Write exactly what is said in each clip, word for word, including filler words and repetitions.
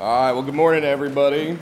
All right, well, good morning, everybody.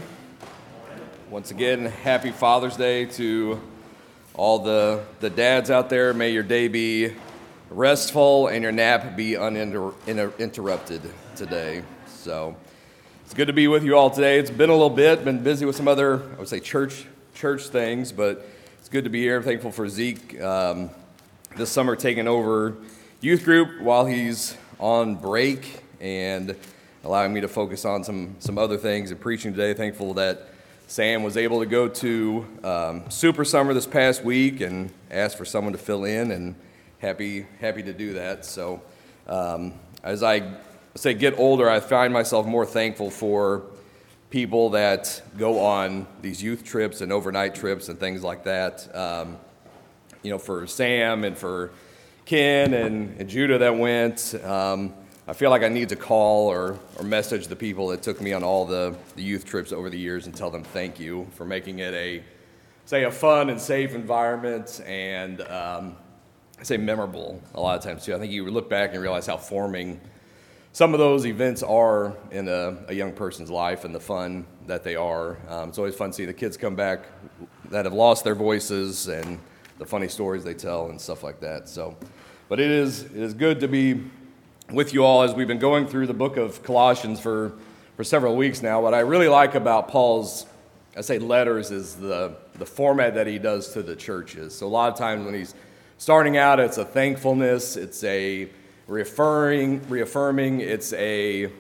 Once again, happy Father's Day to all the, the dads out there. May your day be restful and your nap be uninterrupted today. So it's good to be with you all today. It's been a little bit, been busy with some other, I would say, church church things, but it's good to be here. I'm thankful for Zeke um, this summer taking over youth group while he's on break and allowing me to focus on some some other things and preaching today. Thankful that Sam was able to go to um, Super Summer this past week and asked for someone to fill in, and happy happy to do that. So um, as I say get older, I find myself more thankful for people that go on these youth trips and overnight trips and things like that. Um, you know, for Sam and for Ken and, and Judah that went. Um, I feel like I need to call or, or message the people that took me on all the, the youth trips over the years and tell them thank you for making it a, say, a fun and safe environment and, um, I say memorable a lot of times too. I think you look back and realize how forming some of those events are in a, a young person's life and the fun that they are. Um, it's always fun to see the kids come back that have lost their voices and the funny stories they tell and stuff like that. So, but it is it is good to be with you all as we've been going through the book of Colossians for, for several weeks now. What I really like about Paul's, I say letters, is the, the format that he does to the churches. So a lot of times when he's starting out, it's a thankfulness, it's a reaffirming, reaffirming, it's a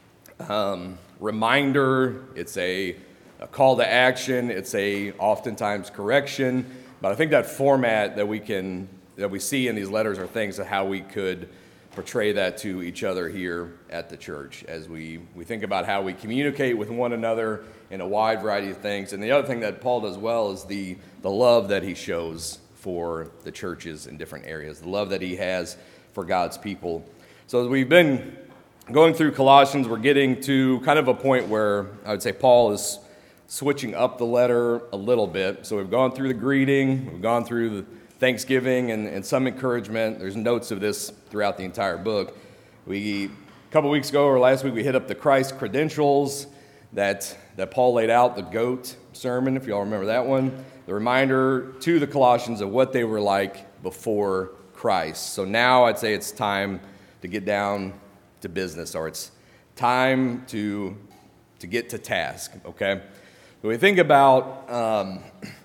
um, reminder, it's a, a call to action, it's a oftentimes correction. But I think that format that we can that we see in these letters are things of how we could portray that to each other here at the church as we, we think about how we communicate with one another in a wide variety of things. And the other thing that Paul does well is the, the love that he shows for the churches in different areas, the love that he has for God's people. So as we've been going through Colossians, we're getting to kind of a point where I would say Paul is switching up the letter a little bit. So we've gone through the greeting, we've gone through the Thanksgiving and, and some encouragement. There's notes of this throughout the entire book. We, a couple weeks ago or last week, we hit up the Christ credentials that, that Paul laid out, the GOAT sermon, if you all remember that one. The reminder to the Colossians of what they were like before Christ. So now I'd say it's time to get down to business, or it's time to, to get to task, okay? When we think about, um,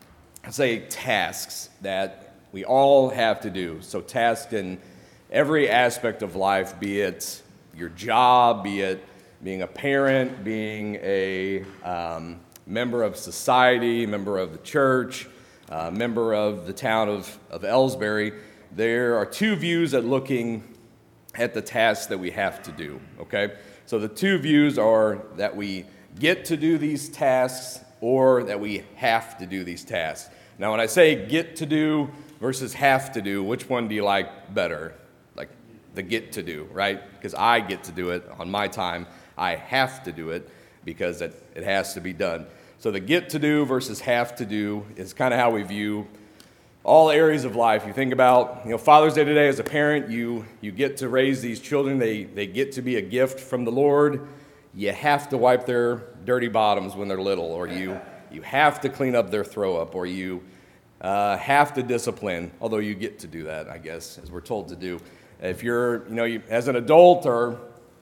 say, tasks that we all have to do. So tasks in every aspect of life, be it your job, be it being a parent, being a um, member of society, member of the church, uh, member of the town of, of Ellsbury. There are two views at looking at the tasks that we have to do, okay? So the two views are that we get to do these tasks or that we have to do these tasks. Now, when I say get to do versus have to do, which one do you like better? Like the get to do, right? Because I get to do it on my time. I have to do it because it, it has to be done. So the get to do versus have to do is kind of how we view all areas of life. You think about, you know, Father's Day today as a parent, you you get to raise these children. They, they get to be a gift from the Lord. You have to wipe their dirty bottoms when they're little, or you you have to clean up their throw up, or you uh, have to discipline, although you get to do that, I guess, as we're told to do. If you're, you know, you, as an adult, or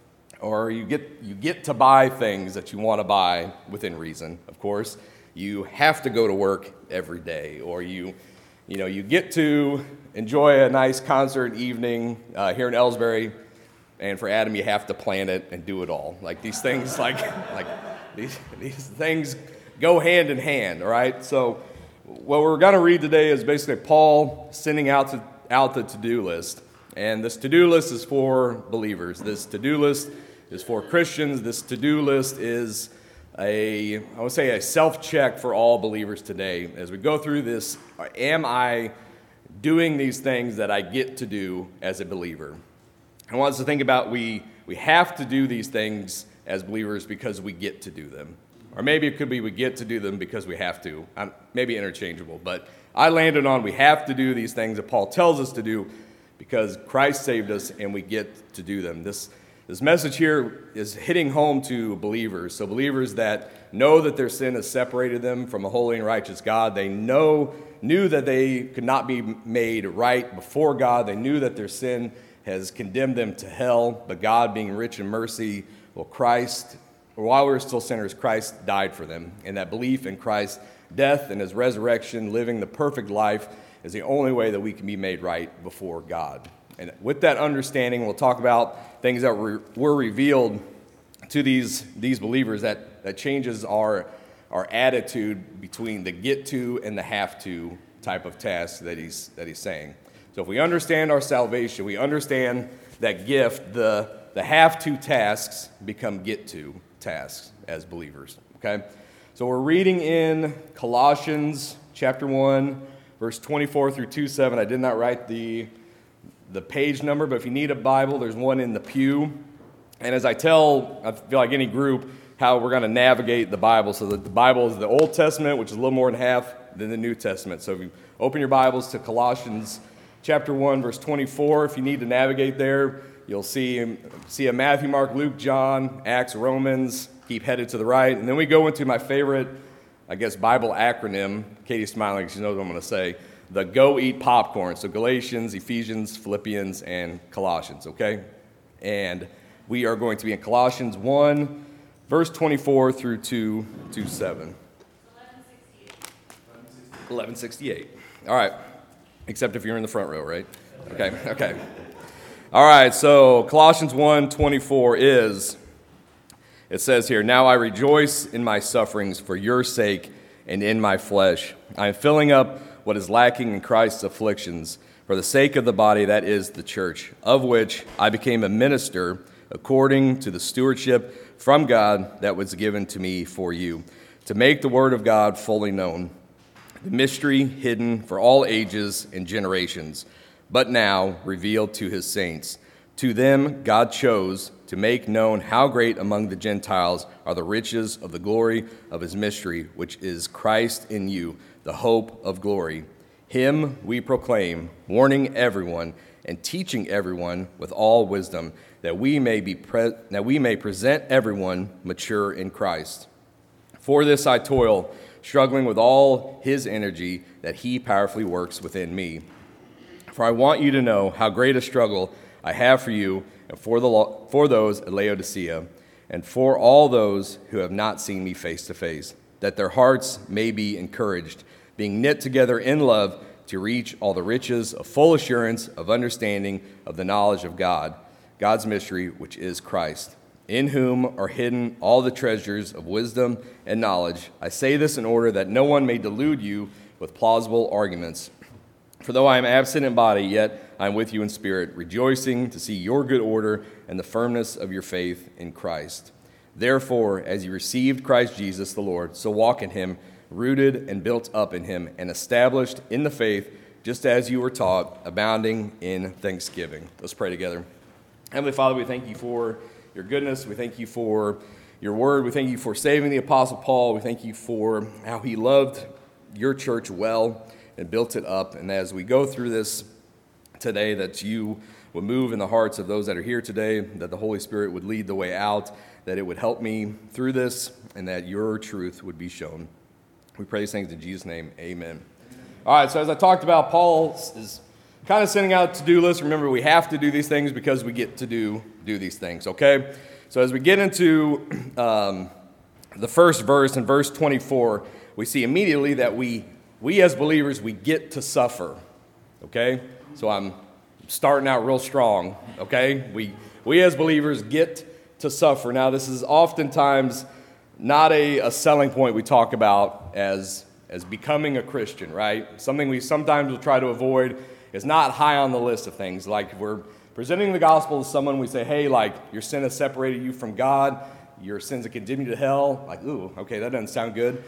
or you get you get to buy things that you want to buy within reason, of course. You have to go to work every day, or you, you know, you get to enjoy a nice concert evening uh, here in Ellsbury. And for Adam, you have to plan it and do it all. Like these things, like like these these things go hand in hand. All right. So what we're going to read today is basically Paul sending out to, out the to-do list, and this to-do list is for believers. This to-do list is for Christians. This to-do list is a I would say a self-check for all believers today as we go through this. Am I doing these things that I get to do as a believer? I want us to think about we we have to do these things as believers because we get to do them. Or maybe it could be we get to do them because we have to. I'm, maybe interchangeable, but I landed on we have to do these things that Paul tells us to do because Christ saved us and we get to do them. This This message here is hitting home to believers. So believers that know that their sin has separated them from a holy and righteous God. They know, knew that they could not be made right before God. They knew that their sin has condemned them to hell. But God, being rich in mercy, well, Christ, while we were still sinners, Christ died for them. And that belief in Christ's death and his resurrection, living the perfect life, is the only way that we can be made right before God. And with that understanding, we'll talk about things that were, were revealed to these, these believers that, that changes our, our attitude between the get to and the have to type of task that he's, that he's saying. So if we understand our salvation, we understand that gift, the, the have to tasks become get to tasks as believers. Okay? So we're reading in Colossians chapter one, verse twenty-four through twenty-seven. I did not write the the page number, but if you need a Bible, there's one in the pew. And as I tell, I feel like any group, how we're going to navigate the Bible. So that the Bible is the Old Testament, which is a little more than half than the New Testament. So if you open your Bibles to Colossians chapter one, verse twenty-four, if you need to navigate there, you'll see, see a Matthew, Mark, Luke, John, Acts, Romans. Keep headed to the right. And then we go into my favorite, I guess, Bible acronym. Katie's smiling because she knows what I'm going to say. The Go Eat Popcorn. So Galatians, Ephesians, Philippians, and Colossians, okay? And we are going to be in Colossians one, verse twenty-four through two, two seven. eleven sixty-eight. All right. Except if you're in the front row, right? Okay, okay. All right, so Colossians one, twenty-four is, it says here, "Now I rejoice in my sufferings for your sake and in my flesh. I am filling up what is lacking in Christ's afflictions for the sake of the body, that is the church, of which I became a minister according to the stewardship from God that was given to me for you, to make the word of God fully known, the mystery hidden for all ages and generations, but now revealed to his saints. To them God chose to make known how great among the Gentiles are the riches of the glory of his mystery, which is Christ in you, the hope of glory. Him we proclaim, warning everyone and teaching everyone with all wisdom, that we may be pre- that we may present everyone mature in Christ. For this I toil, struggling with all his energy that he powerfully works within me. For I want you to know how great a struggle I have for you and for the lo- for those at Laodicea, and for all those who have not seen me face to face, that their hearts may be encouraged, being knit together in love, to reach all the riches of full assurance of understanding of the knowledge of God, God's mystery, which is Christ, in whom are hidden all the treasures of wisdom and knowledge. I say this in order that no one may delude you with plausible arguments. For though I am absent in body, yet I am with you in spirit, rejoicing to see your good order and the firmness of your faith in Christ. Therefore, as you received Christ Jesus the Lord, so walk in him, rooted and built up in him, and established in the faith, just as you were taught, abounding in thanksgiving." Let's pray together. Heavenly Father, we thank you for your goodness. We thank you for your word. We thank you for saving the Apostle Paul. We thank you for how he loved your church well and built it up. And as we go through this today, that you would move in the hearts of those that are here today, that the Holy Spirit would lead the way out, that it would help me through this, and that your truth would be shown. We pray these things in Jesus' name. Amen. All right, so as I talked about, Paul is kind of sending out a to-do list. Remember, we have to do these things because we get to do, do these things, okay? So as we get into um, the first verse, in verse twenty-four, we see immediately that we, we as believers, we get to suffer, okay? So I'm starting out real strong, okay? We, we as believers get to suffer. Now, this is oftentimes not a, a selling point we talk about as, as becoming a Christian, right? Something we sometimes will try to avoid is not high on the list of things. Like if we're presenting the gospel to someone, we say, hey, like your sin has separated you from God, your sins have condemned you to hell. Like, ooh, okay, that doesn't sound good.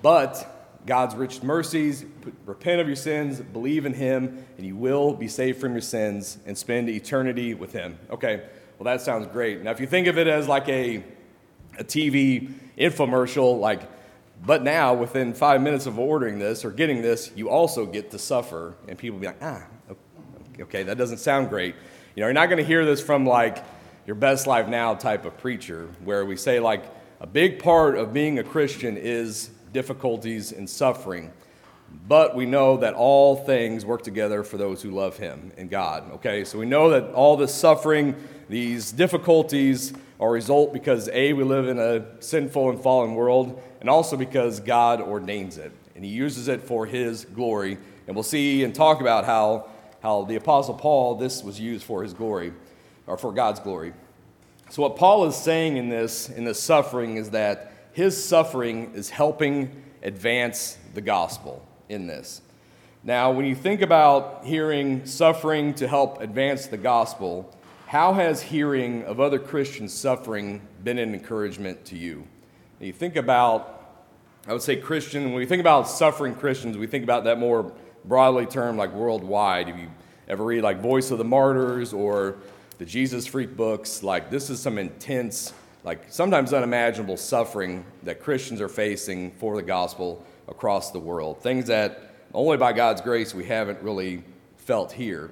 But God's rich mercies, repent of your sins, believe in him, and you will be saved from your sins and spend eternity with him. Okay, well, that sounds great. Now, if you think of it as like a, a T V infomercial, like, but now within five minutes of ordering this or getting this, you also get to suffer. And people be like, ah, okay, that doesn't sound great. You know, you're not going to hear this from like your best life now type of preacher, where we say like a big part of being a Christian is difficulties and suffering. But we know that all things work together for those who love him and God, okay? So we know that all this suffering, these difficulties are a result because A, we live in a sinful and fallen world, and also because God ordains it, and he uses it for his glory. And we'll see and talk about how, how the Apostle Paul, this was used for his glory, or for God's glory. So what Paul is saying in this, in this suffering is that his suffering is helping advance the gospel in this. Now, when you think about hearing suffering to help advance the gospel, how has hearing of other Christians suffering been an encouragement to you? When you think about, I would say Christian, when we think about suffering Christians, we think about that more broadly termed like worldwide. If you ever read like Voice of the Martyrs or the Jesus Freak books, like this is some intense, like sometimes unimaginable suffering that Christians are facing for the gospel across the world. Things that only by God's grace we haven't really felt here.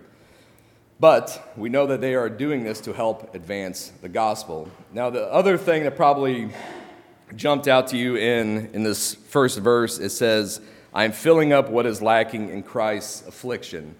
But we know that they are doing this to help advance the gospel. Now, the other thing that probably jumped out to you in, in this first verse, it says, I'm filling up what is lacking in Christ's affliction.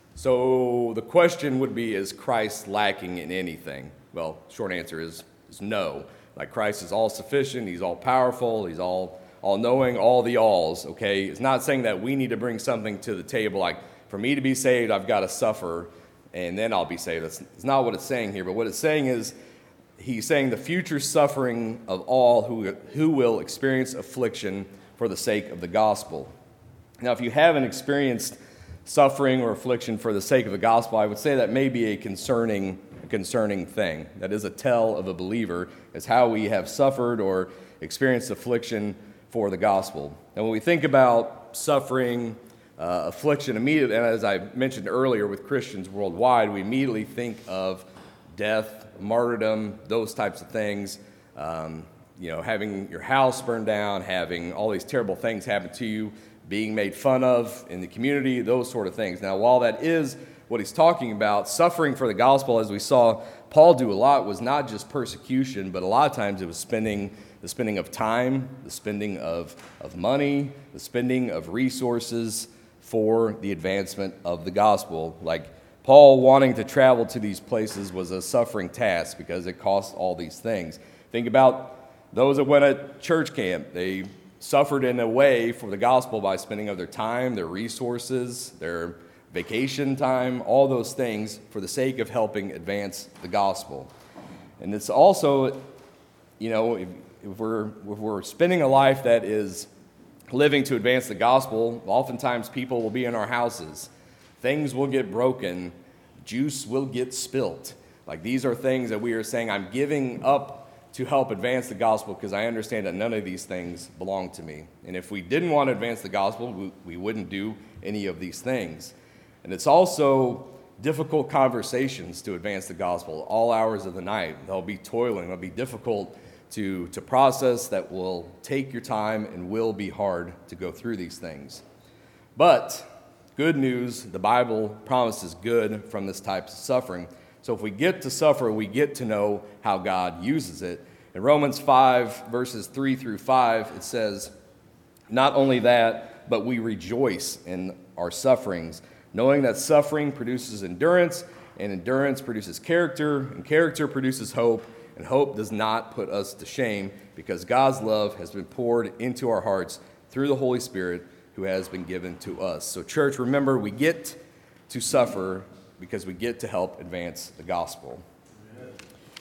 So the question would be, is Christ lacking in anything? Well, short answer is, is no. Like Christ is all sufficient, he's all powerful, he's all all-knowing, all the alls, okay? It's not saying that we need to bring something to the table, like for me to be saved, I've got to suffer, and then I'll be saved. That's, that's not what it's saying here, but what it's saying is, he's saying the future suffering of all who, who will experience affliction for the sake of the gospel. Now, if you haven't experienced suffering or affliction for the sake of the gospel, I would say that may be a concerning, a concerning thing. That is a tell of a believer, is how we have suffered or experienced affliction for the gospel. And when we think about suffering, uh, affliction, immediately, and as I mentioned earlier with Christians worldwide, we immediately think of death, martyrdom, those types of things. Um, you know, having your house burned down, having all these terrible things happen to you, being made fun of in the community, those sort of things. Now, while that is what he's talking about, suffering for the gospel, as we saw Paul do a lot, was not just persecution, but a lot of times it was spending the spending of time, the spending of, of money, the spending of resources for the advancement of the gospel. Like Paul wanting to travel to these places was a suffering task because it cost all these things. Think about those that went at church camp. They suffered in a way for the gospel by spending of their time, their resources, their vacation time, all those things for the sake of helping advance the gospel. And it's also, you know, if, if we're if we're spending a life that is living to advance the gospel, oftentimes people will be in our houses. Things will get broken. Juice will get spilt. Like these are things that we are saying, I'm giving up to help advance the gospel because I understand that none of these things belong to me. And if we didn't want to advance the gospel, we, we wouldn't do any of these things. And it's also difficult conversations to advance the gospel all hours of the night. They'll be toiling. They'll be difficult to, to process, that will take your time and will be hard to go through these things. But good news, the Bible promises good from this type of suffering. So if we get to suffer, we get to know how God uses it. In Romans five, verses three through five, it says, not only that, but we rejoice in our sufferings, knowing that suffering produces endurance, and endurance produces character, and character produces hope, and hope does not put us to shame, because God's love has been poured into our hearts through the Holy Spirit who has been given to us. So church, remember, we get to suffer because we get to help advance the gospel. Amen.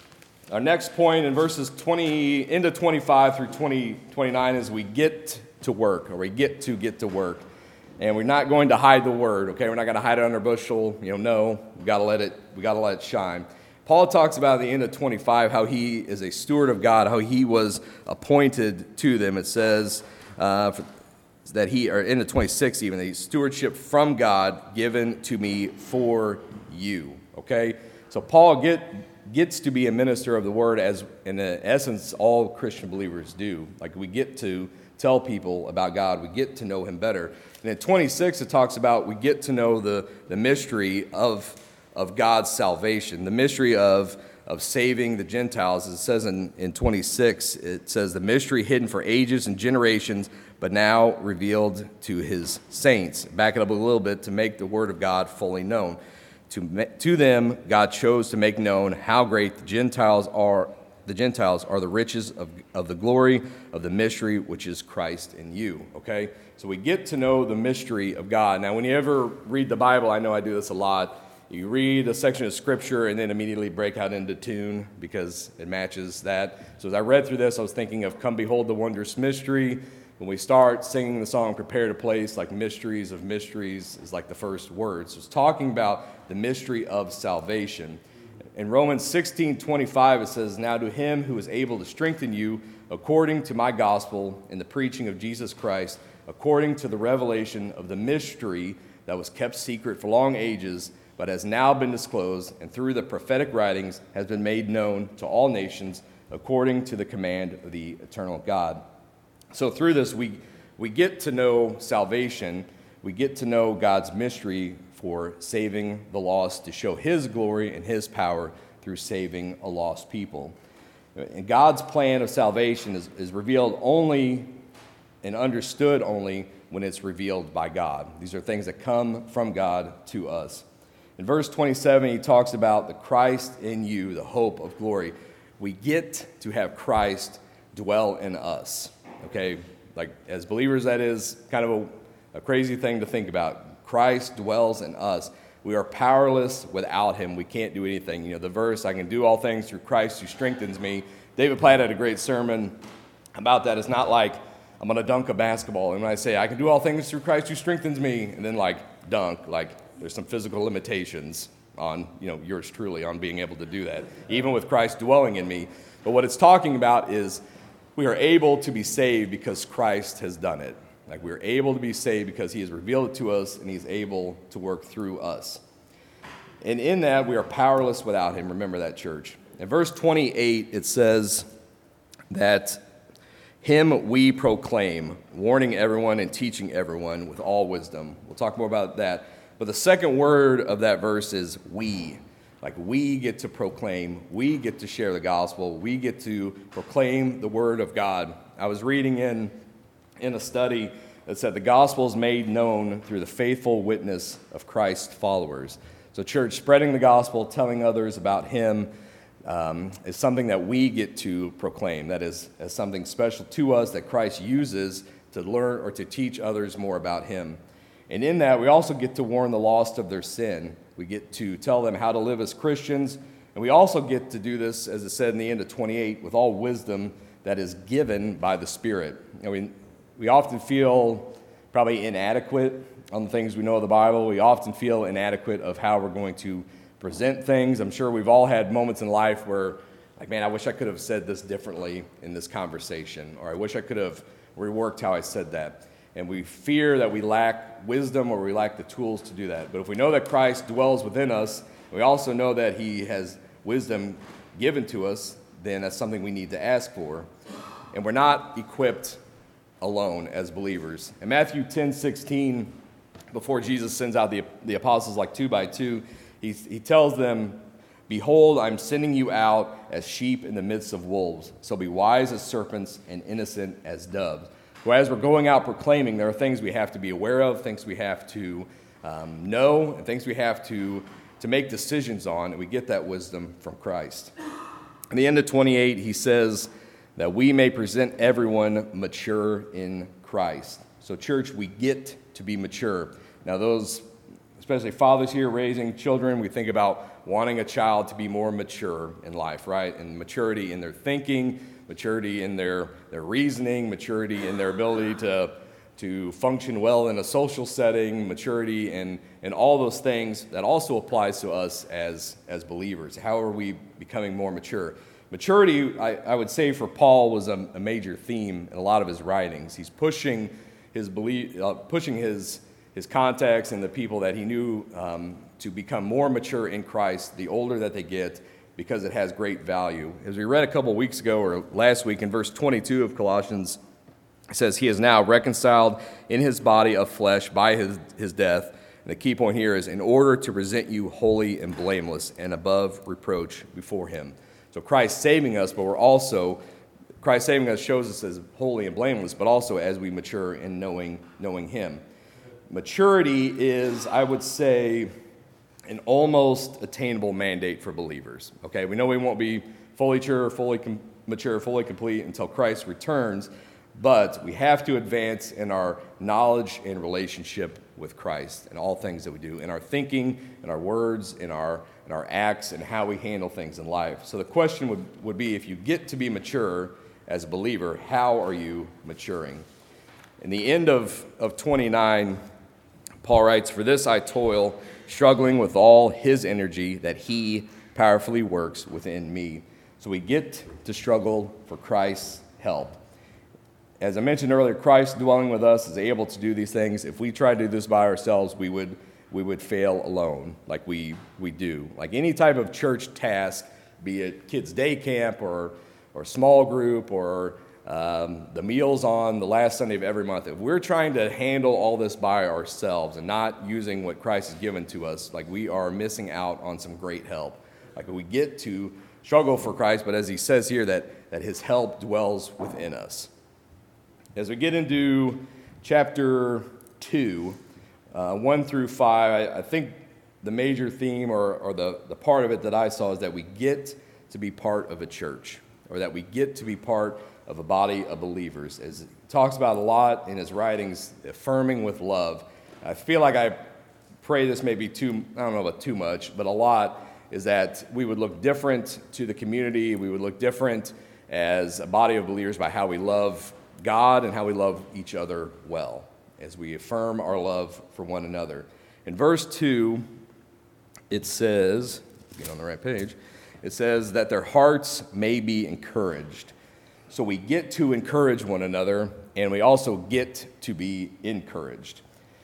Our next point in verses twenty into twenty-five through twenty, twenty-nine is we get to work, or we get to get to work. And we're not going to hide the word, okay? We're not going to hide it under a bushel. You know, no, we got to let it, we got to let it shine. Paul talks about at the end of twenty-five how he is a steward of God, how he was appointed to them. It says uh, that he, or in the twenty-six even, the stewardship from God given to me for you, okay? So Paul get, gets to be a minister of the word, as in essence all Christian believers do. Like we get to tell people about God, we get to know him better. And in twenty-six it talks about we get to know the, the mystery of of God's salvation, the mystery of, of saving the Gentiles. It says in, in twenty-six, it says, the mystery hidden for ages and generations, but now revealed to his saints. Back it up a little bit, to make the word of God fully known. To, to them, God chose to make known how great the Gentiles are. The Gentiles are the riches of, of the glory of the mystery, which is Christ in you. Okay? So we get to know the mystery of God. Now, when you ever read the Bible, I know I do this a lot. You read a section of Scripture and then immediately break out into tune because it matches that. So as I read through this, I was thinking of Come Behold the Wondrous Mystery. When we start singing the song Prepare a Place, like mysteries of mysteries is like the first word. So it's talking about the mystery of salvation. In Romans sixteen twenty-five, it says, now to him who is able to strengthen you according to my gospel in the preaching of Jesus Christ, according to the revelation of the mystery that was kept secret for long ages, but has now been disclosed, and through the prophetic writings has been made known to all nations, according to the command of the eternal God. So through this, we, we get to know salvation. We get to know God's mystery for saving the lost, to show his glory and his power through saving a lost people. And God's plan of salvation is, is revealed only and understood only when it's revealed by God. These are things that come from God to us. In verse twenty-seven, he talks about the Christ in you, the hope of glory. We get to have Christ dwell in us. Okay, like as believers, that is kind of a, a crazy thing to think about. Christ dwells in us. We are powerless without him. We can't do anything. You know, the verse, I can do all things through Christ who strengthens me. David Platt had a great sermon about that. It's not like I'm going to dunk a basketball, and when I say I can do all things through Christ who strengthens me, and then like dunk, like there's some physical limitations on, you know, yours truly on being able to do that, even with Christ dwelling in me. But what it's talking about is we are able to be saved because Christ has done it. Like we're able to be saved because he has revealed it to us and he's able to work through us. And in that, we are powerless without him. Remember that, church. In verse twenty-eight, it says that him we proclaim, warning everyone and teaching everyone with all wisdom. We'll talk more about that. But the second word of that verse is we. Like we get to proclaim, we get to share the gospel, we get to proclaim the word of God. I was reading in in a study that said the gospel is made known through the faithful witness of Christ's followers. So church, spreading the gospel, telling others about him um, is something that we get to proclaim. That is, is something special to us that Christ uses to learn or to teach others more about him. And in that, we also get to warn the lost of their sin. We get to tell them how to live as Christians. And we also get to do this, as it said in the end of twenty-eight, with all wisdom that is given by the Spirit. I mean, we often feel probably inadequate on the things we know of the Bible. We often feel inadequate of how we're going to present things. I'm sure we've all had moments in life where, like, man, I wish I could have said this differently in this conversation, or I wish I could have reworked how I said that. And we fear that we lack wisdom or we lack the tools to do that. But if we know that Christ dwells within us, we also know that he has wisdom given to us, then that's something we need to ask for. And we're not equipped alone as believers. In Matthew ten sixteen, before Jesus sends out the, the apostles like two by two, he, he tells them, behold, I'm sending you out as sheep in the midst of wolves. So be wise as serpents and innocent as doves. So as we're going out proclaiming, there are things we have to be aware of, things we have to um, know, and things we have to, to make decisions on, and we get that wisdom from Christ. In the end of twenty-eight, he says that we may present everyone mature in Christ. So church, we get to be mature. Now those, especially fathers here raising children, we think about wanting a child to be more mature in life, right? And maturity in their thinking, maturity in their, their reasoning, maturity in their ability to, to function well in a social setting, maturity in, in all those things that also applies to us as, as believers. How are we becoming more mature? Maturity, I, I would say for Paul, was a, a major theme in a lot of his writings. He's pushing his belief, uh, pushing his his context and the people that he knew um, to become more mature in Christ the older that they get, because it has great value. As we read a couple weeks ago or last week in verse twenty-two of Colossians, it says, he is now reconciled in his body of flesh by his, his death. And the key point here is in order to present you holy and blameless and above reproach before him. So Christ saving us, but we're also, Christ saving us shows us as holy and blameless, but also as we mature in knowing, knowing him. Maturity is, I would say, an almost attainable mandate for believers. Okay, we know we won't be fully mature, fully com- mature, fully complete until Christ returns, but we have to advance in our knowledge and relationship with Christ in all things that we do, in our thinking, in our words, in our in our acts, and how we handle things in life. So the question would, would be, if you get to be mature as a believer, how are you maturing? In the end of, of twenty-nine, Paul writes, "For this I toil, struggling with all his energy that he powerfully works within me." So we get to struggle for Christ's help. As I mentioned earlier, Christ dwelling with us is able to do these things. If we tried to do this by ourselves, we would we would fail alone, like we, we do. Like any type of church task, be it kids' day camp or or small group or um, the meals on the last Sunday of every month, if we're trying to handle all this by ourselves and not using what Christ has given to us, like we are missing out on some great help. Like we get to struggle for Christ, but as he says here, that, that his help dwells within us. As we get into chapter two, uh, one through five, I, I think the major theme or, or the, the part of it that I saw is that we get to be part of a church, or that we get to be part of a body of believers. As he talks about a lot in his writings, affirming with love. I feel like I pray this may be too, I don't know about too much, but a lot is that we would look different to the community. We would look different as a body of believers by how we love God and how we love each other well, as we affirm our love for one another. In verse two, it says, get on the right page, it says that their hearts may be encouraged. So we get to encourage one another, and we also get to be encouraged.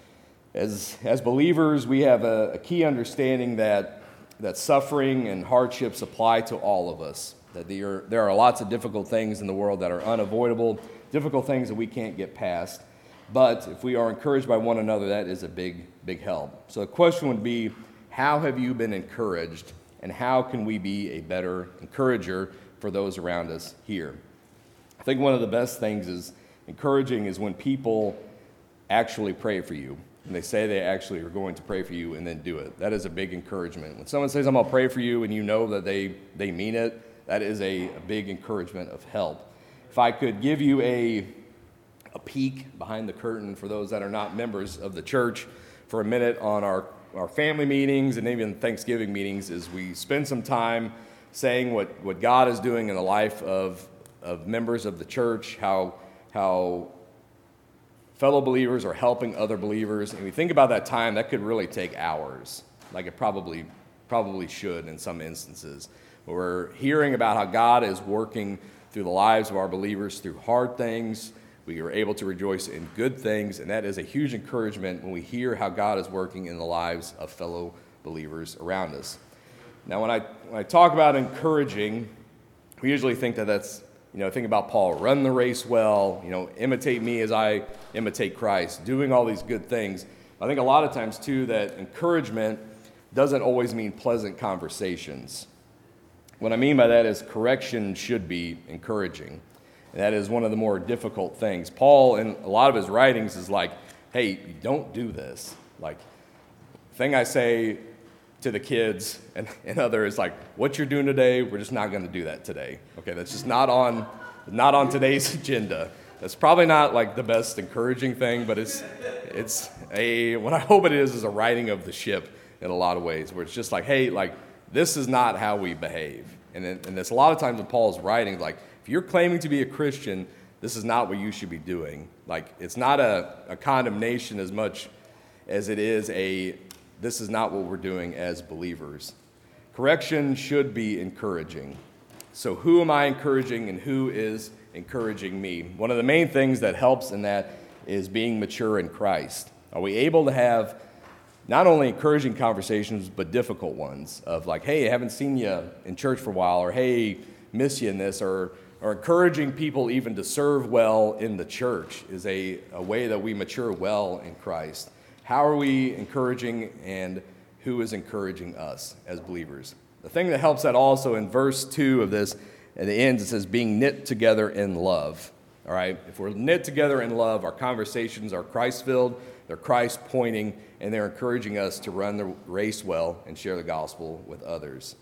As, as believers, we have a, a key understanding that, that suffering and hardships apply to all of us, that there, there are lots of difficult things in the world that are unavoidable, difficult things that we can't get past. But if we are encouraged by one another, that is a big, big help. So the question would be, how have you been encouraged, and how can we be a better encourager for those around us here? I think one of the best things is encouraging is when people actually pray for you, and they say they actually are going to pray for you and then do it. That is a big encouragement. When someone says, "I'm going to pray for you," and you know that they, they mean it, that is a, a big encouragement of help. If I could give you a, a peek behind the curtain for those that are not members of the church for a minute on our, our family meetings and even Thanksgiving meetings, is we spend some time saying what, what God is doing in the life of, of members of the church, how, how fellow believers are helping other believers. And we think about that time, that could really take hours, like it probably, probably should in some instances. We're hearing about how God is working through the lives of our believers through hard things. We are able to rejoice in good things, and that is a huge encouragement when we hear how God is working in the lives of fellow believers around us. Now, when I when I talk about encouraging, we usually think that that's, you know, think about Paul, run the race well, you know, imitate me as I imitate Christ, doing all these good things. I think a lot of times, too, that encouragement doesn't always mean pleasant conversations. What I mean by that is correction should be encouraging. And that is one of the more difficult things. Paul, in a lot of his writings, is like, hey, don't do this. Like, the thing I say to the kids and, and others, like, what you're doing today, we're just not going to do that today. Okay, that's just not on, not on today's agenda. That's probably not like the best encouraging thing, but it's, it's a, what I hope it is, is a righting of the ship in a lot of ways, where it's just like, hey, like, this is not how we behave. And, it, and there's a lot of times in Paul's writing, like, if you're claiming to be a Christian, this is not what you should be doing. Like, it's not a, a condemnation as much as it is a, this is not what we're doing as believers. Correction should be encouraging. So who am I encouraging and who is encouraging me? One of the main things that helps in that is being mature in Christ. Are we able to have not only encouraging conversations, but difficult ones of like, hey, I haven't seen you in church for a while, or hey, miss you in this, or or encouraging people even to serve well in the church is a, a way that we mature well in Christ. How are we encouraging, and who is encouraging us as believers? The thing that helps that also in verse two of this, at the end, it says, being knit together in love. All right? If we're knit together in love, our conversations are Christ-filled, they're Christ-pointing, and they're encouraging us to run the race well and share the gospel with others.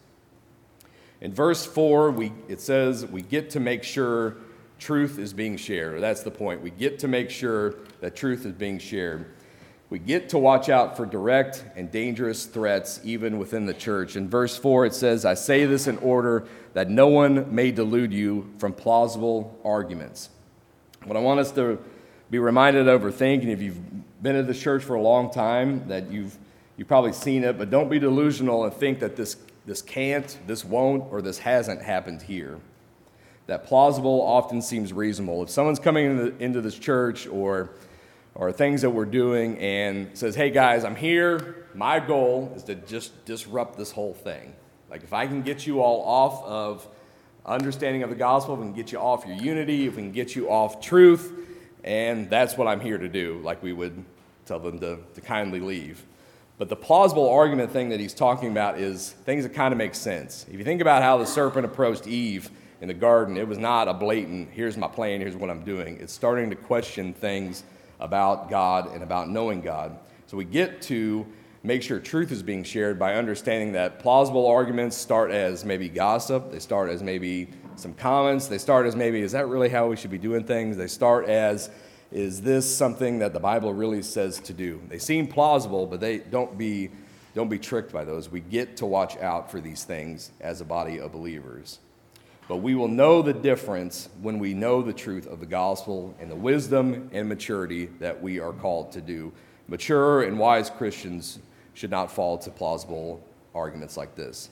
In verse four, we, it says, we get to make sure truth is being shared. That's the point. We get to make sure that truth is being shared. We get to watch out for direct and dangerous threats even within the church. In verse four, it says, I say this in order that no one may delude you from plausible arguments. What I want us to be reminded of or think, and if you've been in this church for a long time, that you've you've probably seen it, but don't be delusional and think that this, this can't, this won't, or this hasn't happened here. That plausible often seems reasonable. If someone's coming into, into this church or or things that we're doing and says, hey guys, I'm here, my goal is to just disrupt this whole thing. Like if I can get you all off of understanding of the gospel, if we can get you off your unity, if we can get you off truth, and that's what I'm here to do, like we would tell them to, to kindly leave. But the plausible argument thing that he's talking about is things that kind of make sense. If you think about how the serpent approached Eve in the garden, it was not a blatant, here's my plan, here's what I'm doing. It's starting to question things about God and about knowing God. So we get to make sure truth is being shared by understanding that plausible arguments start as maybe gossip, they start as maybe some comments, they start as maybe, is that really how we should be doing things? They start as, is this something that the Bible really says to do? They seem plausible, but they don't be, don't be tricked by those. We get to watch out for these things as a body of believers. But we will know the difference when we know the truth of the gospel and the wisdom and maturity that we are called to do. Mature and wise Christians should not fall to plausible arguments like this.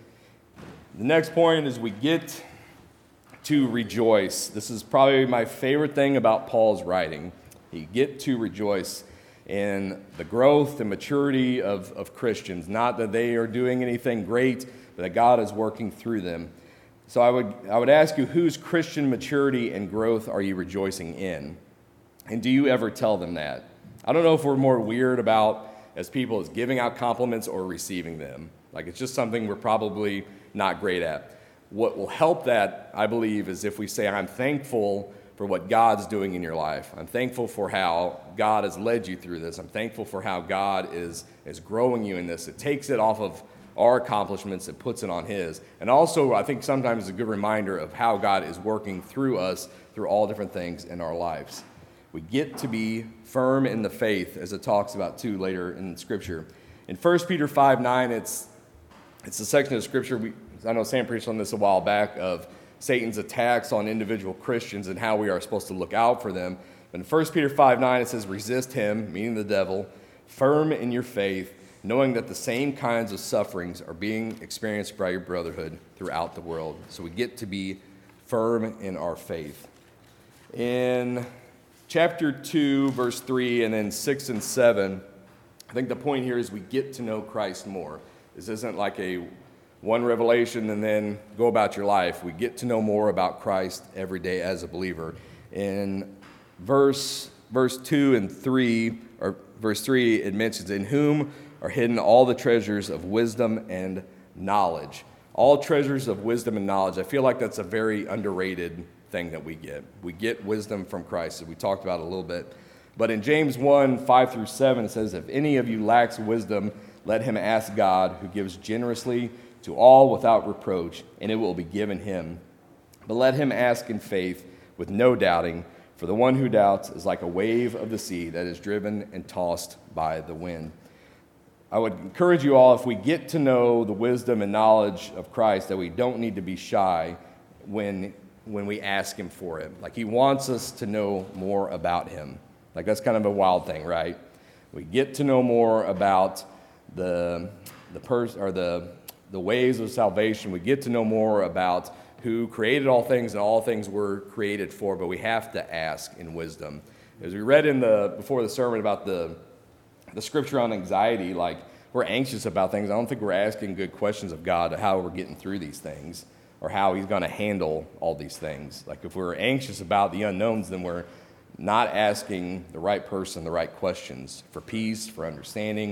The next point is we get to rejoice. This is probably my favorite thing about Paul's writing. You get to rejoice in the growth and maturity of, of Christians. Not that they are doing anything great, but that God is working through them. So I would I would ask you, whose Christian maturity and growth are you rejoicing in? And do you ever tell them that? I don't know if we're more weird about, as people, as giving out compliments or receiving them. Like it's just something we're probably not great at. What will help that, I believe, is if we say, I'm thankful for what God's doing in your life. I'm thankful for how God has led you through this. I'm thankful for how God is, is growing you in this. It takes it off of our accomplishments and puts it on his. And also, I think sometimes it's a good reminder of how God is working through us through all different things in our lives. We get to be firm in the faith, as it talks about too later in Scripture. In First Peter five nine, it's it's a section of Scripture, we, I know Sam preached on this a while back, of Satan's attacks on individual Christians and how we are supposed to look out for them. But in First Peter five nine, it says, resist him, meaning the devil, firm in your faith, knowing that the same kinds of sufferings are being experienced by your brotherhood throughout the world. So we get to be firm in our faith. In chapter two, verse three, and then six and seven, I think the point here is we get to know Christ more. This isn't like a one revelation and then go about your life. We get to know more about Christ every day as a believer. In verse verse two and three, or verse three, it mentions, in whom are hidden all the treasures of wisdom and knowledge. All treasures of wisdom and knowledge. I feel like that's a very underrated thing that we get. We get wisdom from Christ, as we talked about a little bit. But in James one, five through seven, it says, if any of you lacks wisdom, let him ask God, who gives generously to all without reproach, and it will be given him. But let him ask in faith, with no doubting, for the one who doubts is like a wave of the sea that is driven and tossed by the wind. I would encourage you all, if we get to know the wisdom and knowledge of Christ, that we don't need to be shy when, when we ask him for it. Like, he wants us to know more about him. Like, that's kind of a wild thing, right? We get to know more about the the pers- or the the ways of salvation. We get to know more about who created all things and all things were created for, but we have to ask in wisdom. As we read in the before the sermon about the the scripture on anxiety, like, we're anxious about things. I don't think we're asking good questions of God, how we're getting through these things or how he's going to handle all these things. Like, if we're anxious about the unknowns, then we're not asking the right person the right questions for peace, for understanding,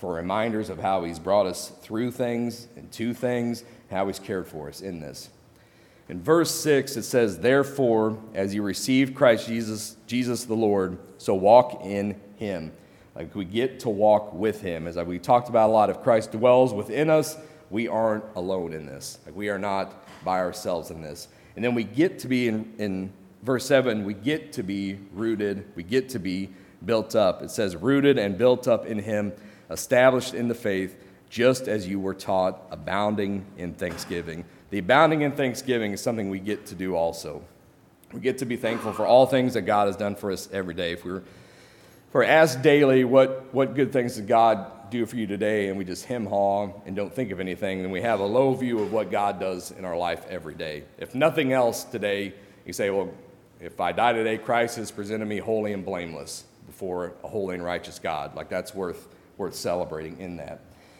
for reminders of how he's brought us through things and to things, how he's cared for us in this. In verse six, it says, "Therefore, as you received Christ Jesus, Jesus the Lord, so walk in him." Like we get to walk with him. As we talked about a lot, if Christ dwells within us, we aren't alone in this. Like we are not by ourselves in this. And then we get to be, in, in verse seven, we get to be rooted, we get to be built up. It says, "Rooted and built up in him, established in the faith, just as you were taught, abounding in thanksgiving." The abounding in thanksgiving is something we get to do also. We get to be thankful for all things that God has done for us every day. If we're, if we're asked daily, what, what good things did God do for you today, and we just hem-haw and don't think of anything, then we have a low view of what God does in our life every day. If nothing else today, you say, well, if I die today, Christ has presented me holy and blameless before a holy and righteous God. Like that's worth worth celebrating in that.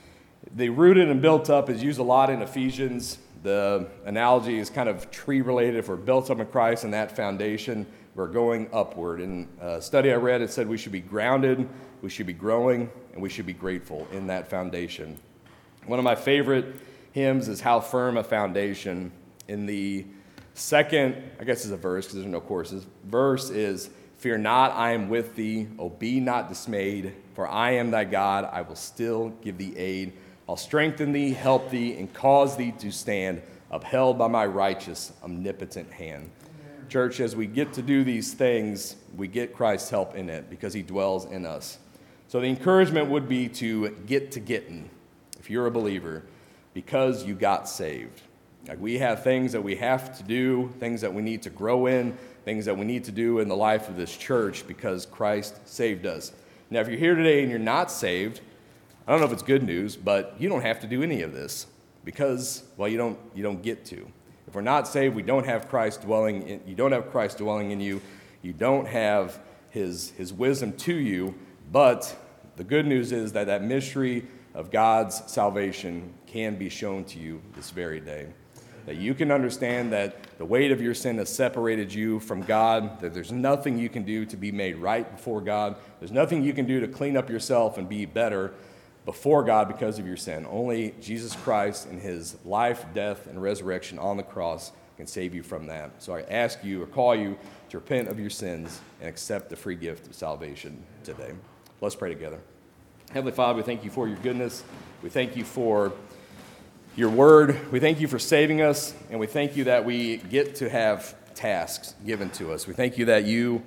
The rooted and built up is used a lot in Ephesians. The analogy is kind of tree-related. If we're built up in Christ and that foundation, we're going upward. In a study I read, it said we should be grounded, we should be growing, and we should be grateful in that foundation. One of my favorite hymns is "How Firm a Foundation." In the second, I guess it's a verse because there's no choruses, verse is, "Fear not, I am with thee. Oh, be not dismayed, for I am thy God. I will still give thee aid. I'll strengthen thee, help thee, and cause thee to stand, upheld by my righteous, omnipotent hand." Amen. Church, as we get to do these things, we get Christ's help in it because he dwells in us. So the encouragement would be to get to getting, if you're a believer, because you got saved. Like we have things that we have to do, things that we need to grow in, things that we need to do in the life of this church because Christ saved us. Now, if you're here today and you're not saved, I don't know if it's good news, but you don't have to do any of this because, well, you don't you don't get to. If we're not saved, we don't have Christ dwelling in you don't have Christ dwelling in you. You don't have his his wisdom to you, but the good news is that that mystery of God's salvation can be shown to you this very day. That you can understand that the weight of your sin has separated you from God, that there's nothing you can do to be made right before God. There's nothing you can do to clean up yourself and be better before God because of your sin. Only Jesus Christ and his life, death, and resurrection on the cross can save you from that. So I ask you or call you to repent of your sins and accept the free gift of salvation today. Let's pray together. Heavenly Father, we thank you for your goodness. We thank you for your word. We thank you for saving us, and we thank you that we get to have tasks given to us. We thank you that you,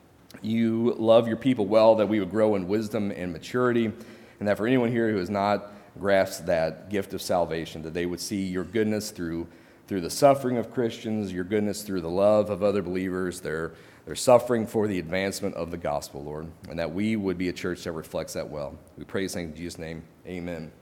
you love your people well, that we would grow in wisdom and maturity, and that for anyone here who has not grasped that gift of salvation, that they would see your goodness through through the suffering of Christians, your goodness through the love of other believers, their, their suffering for the advancement of the gospel, Lord, and that we would be a church that reflects that well. We praise in Jesus' name. Amen.